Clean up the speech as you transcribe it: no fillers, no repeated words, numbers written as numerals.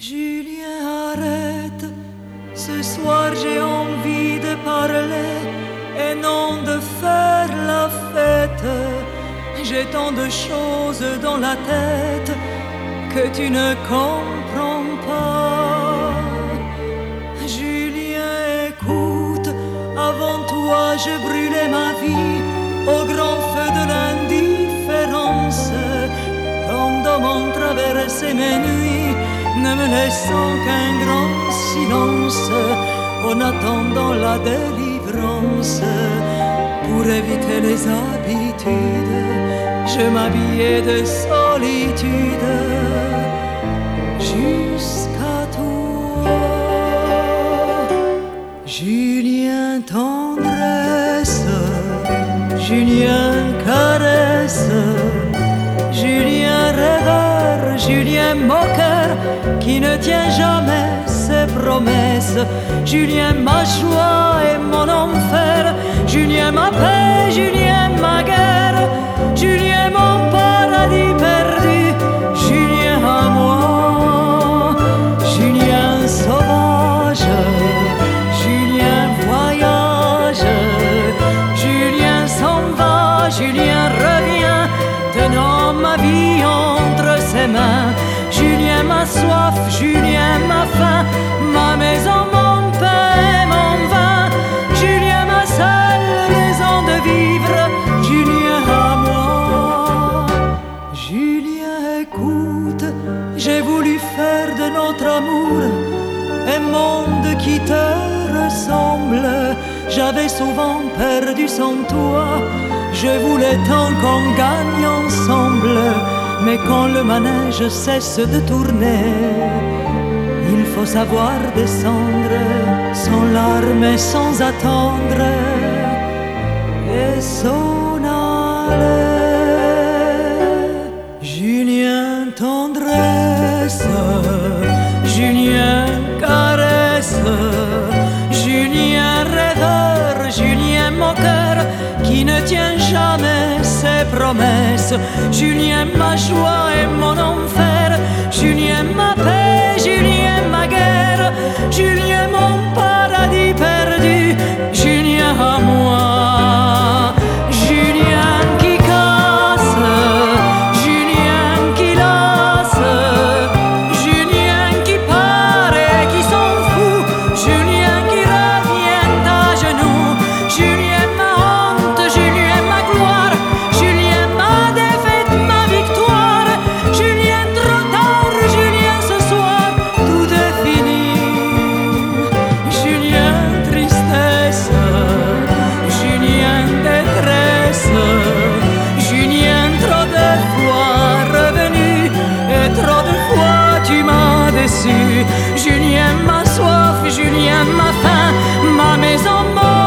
Julien, arrête, ce soir j'ai envie de parler et non de faire la fête. J'ai tant de choses dans la tête que tu ne comprends pas. Julien, écoute, avant toi je brûlais ma vie au grand feu de l'indifférence. Ton mon traversait mes nuits, ne me laissant qu'un grand silence. En attendant la délivrance, pour éviter les habitudes, je m'habillais de solitude jusqu'à toi. Julien, tendresse, Julien, caresse, Julien, rêveur, Julien, moqueur, qui ne tient jamais ses promesses. Julien, ma joie et mon enfer, Julien, ma paix, Julien, ma guerre, Julien, mon paradis perdu, Julien à moi, Julien sauvage, Julien voyage, Julien s'en va, Julien revient, tenant ma vie entre ses mains. Julien, ma soif, Julien, ma faim, ma maison, mon pain, mon vin, Julien, ma seule raison de vivre, Julien à moi. Julien, écoute, j'ai voulu faire de notre amour un monde qui te ressemble. J'avais souvent perdu sans toi, je voulais tant qu'on gagne ensemble. Mais quand le manège cesse de tourner, il faut savoir descendre sans larmes et sans attendre et s'en aller. Julien, tendresse, Julien, caresse, Julien, rêveur, Julien, moqueur, qui ne tient jamais ses promesses. Julien, ma joie et mon enfer, Julien, ma paix, Julien, ma guerre, Julien, mon paradis perdu, Julien à moi. Julien qui casse, Julien qui lasse, Julien qui part et qui s'en fout, Julien qui revient à genoux, Julien ma honte, Julien ma gloire, Julien ma défaite, ma victoire, Julien trop tard, Julien ce soir, tout est fini. Julien tristesse, Julien détresse, Julien trop de fois revenu et trop de fois tu m'as déçu. Julien ma soif, Julien ma faim, ma maison, mon